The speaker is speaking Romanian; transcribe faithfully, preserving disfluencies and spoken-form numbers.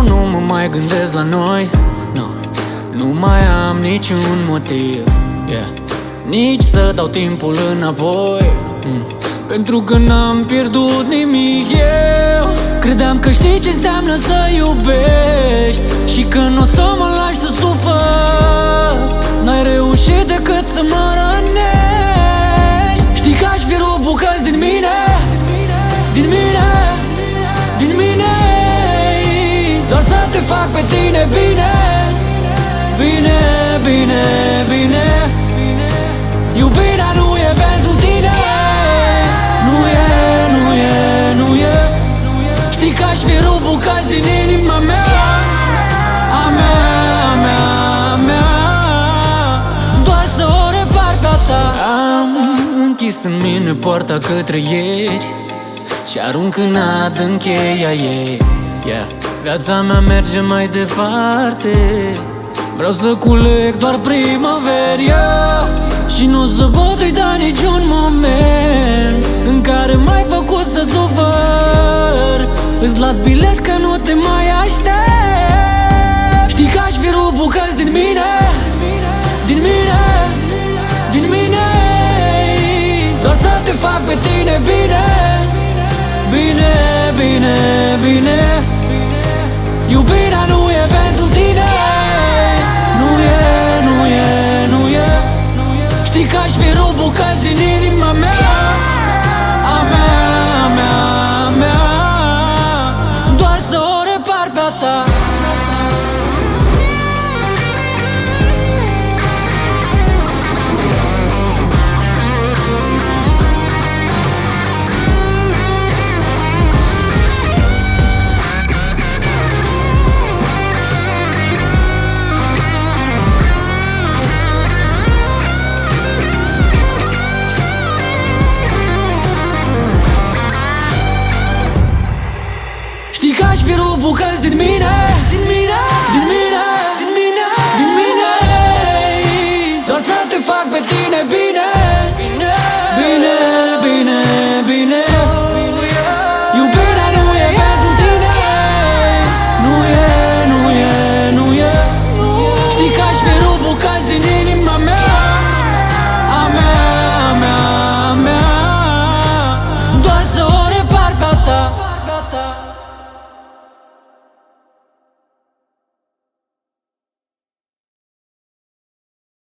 Eu nu mă mai gândesc la noi, nu. Nu mai am niciun motiv, yeah. Nici să dau timpul înapoi, mm. Pentru că n-am pierdut nimic eu. Credeam că știi ce înseamnă să iubești și că n-o să mă lași să sufăr. N-ai reușit decât să mă rănești. Știi că aș fi rupt bucăți din mine, din mine, din mine, doar să te fac pe tine bine, bine, bine, bine. Iubirea nu e pentru tine, nu e, nu e, nu e. Știi că aș fi rupt bucăți din inima mea, a mea, a mea, a mea, doar să o repar pe-a ta. Am închis în mine poarta către ieri și arunc în adânc cheia ei, yeah. Viața mea merge mai departe, vreau să culeg doar primăveri, yeah. Și nu să pot uita niciun moment în care m-ai făcut să sufăr. Îți las bilet că nu te mai aștept. Știi că aș fi rupt bucăți din mine, din mine, din mine, doar să te fac pe tine bine, bine, bine, bine. Iubirea nu e pentru tine, nu e, nu e, nu e. Știi că aș fi rupt bucăți din inima.